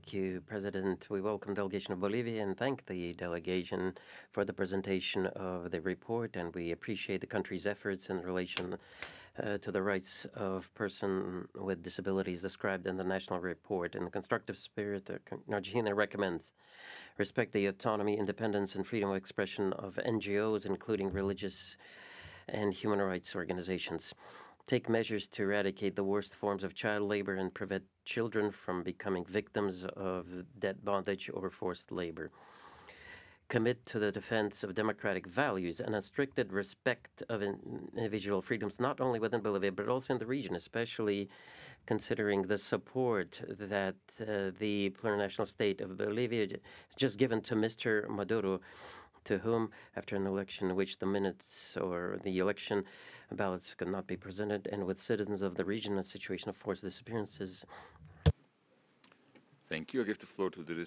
Thank you, President. We welcome delegation of Bolivia and thank the delegation for the presentation of the report, and we appreciate the country's efforts in relation to the rights of person with disabilities described in the national report. In the constructive spirit, Argentina recommends respect the autonomy, independence, and freedom of expression of NGOs, including religious and human rights organizations. Take measures to eradicate the worst forms of child labor and prevent children from becoming victims of debt bondage or forced labor. Commit to the defense of democratic values and a stricted respect of individual freedoms, not only within Bolivia, but also in the region, especially considering the support that the plurinational state of Bolivia has just given to Mr. Maduro, to whom, after an election in which the minutes or the election ballots could not be presented, and with citizens of the region, a situation of forced disappearances. Thank you. I give the floor to the